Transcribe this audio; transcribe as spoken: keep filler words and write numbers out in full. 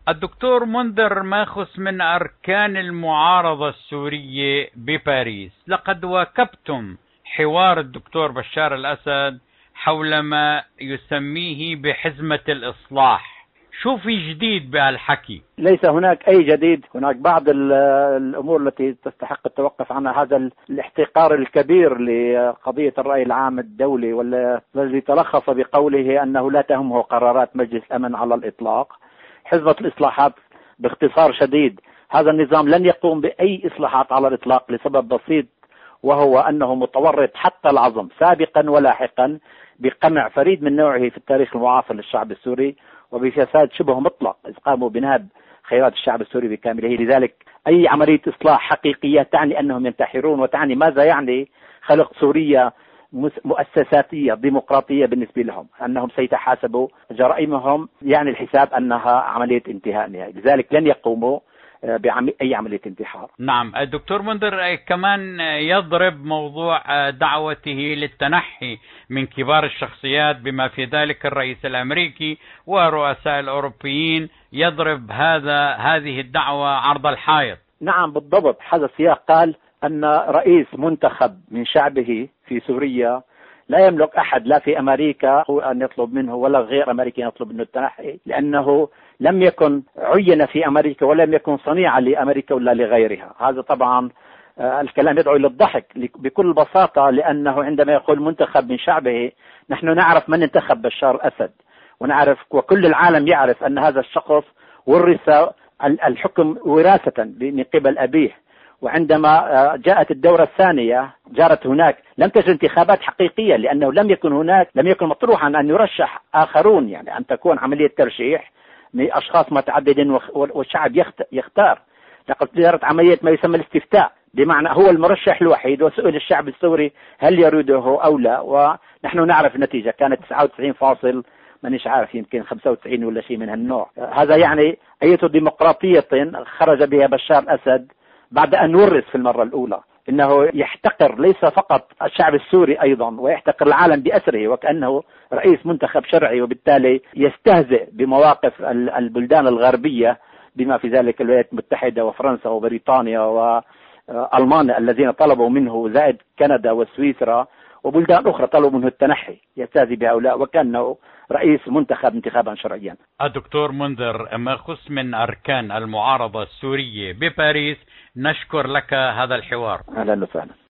الدكتور منذر، ما يخص من أركان المعارضة السورية بباريس، لقد واكبتم حوار الدكتور بشار الأسد حول ما يسميه بحزمة الإصلاح. شو في جديد بهالحكي؟ ليس هناك أي جديد. هناك بعض الأمور التي تستحق التوقف عنها. هذا الاحتقار الكبير لقضية الرأي العام الدولي والذي تلخص بقوله أنه لا تهمه قرارات مجلس الأمن على الإطلاق. حزمة الإصلاحات باختصار شديد، هذا النظام لن يقوم بأي إصلاحات على الإطلاق لسبب بسيط، وهو أنه متورط حتى العظم سابقا ولاحقا بقمع فريد من نوعه في التاريخ المعاصر للشعب السوري، وبفساد شبه مطلق إذ قاموا بنهب خيرات الشعب السوري بكامله. لذلك أي عملية إصلاح حقيقية تعني أنهم ينتحرون، وتعني ماذا يعني خلق سوريا مؤسساتية ديمقراطية بالنسبة لهم، أنهم سيتحاسبوا جرائمهم، يعني الحساب أنها عملية انتهاء نهائي. لذلك لن يقوموا بأي عملية انتحار. نعم. الدكتور منذر كمان يضرب موضوع دعوته للتنحي من كبار الشخصيات بما في ذلك الرئيس الأمريكي ورؤساء الأوروبيين، يضرب هذا هذه الدعوة عرض الحائط. نعم بالضبط. هذا السياق قال أن رئيس منتخب من شعبه في سوريا لا يملك أحد لا في أمريكا أن يطلب منه ولا غير أمريكي يطلب منه التنحي، لأنه لم يكن عين في أمريكا ولم يكن صنيعا لأمريكا ولا لغيرها. هذا طبعا الكلام يدعو للضحك بكل بساطة، لأنه عندما يقول منتخب من شعبه، نحن نعرف من انتخب بشار الأسد، ونعرف وكل العالم يعرف أن هذا الشخص ورث الحكم وراثة من قبل أبيه. وعندما جاءت الدورة الثانية جرت هناك لم تجد انتخابات حقيقية، لأنه لم يكن هناك لم يكن مطروحا أن يرشح آخرون، يعني أن تكون عملية ترشيح من أشخاص متعددين والشعب يختار. لقد جرت عملية ما يسمى الاستفتاء، بمعنى هو المرشح الوحيد وسئل الشعب السوري هل يريده أو لا، ونحن نعرف النتيجة كانت تسعة وتسعين فاصل مانيش عارف يمكن خمسة وتسعين ولا شيء من هالنوع. هذا يعني أي ديمقراطية خرج بها بشار الأسد بعد أن ورث في المرة الأولى. إنه يحتقر ليس فقط الشعب السوري أيضا، ويحتقر العالم بأسره وكأنه رئيس منتخب شرعي، وبالتالي يستهزئ بمواقف البلدان الغربية بما في ذلك الولايات المتحدة وفرنسا وبريطانيا وألمانيا الذين طلبوا منه، زائد كندا وسويسرا وبلدان أخرى طلبوا منه التنحي. يستهزئ بهؤلاء وكأنه رئيس منتخب انتخابا شرعيا. الدكتور منذر، ما يخص من أركان المعارضة السورية بباريس، نشكر لك هذا الحوار. أهلا وسهلا.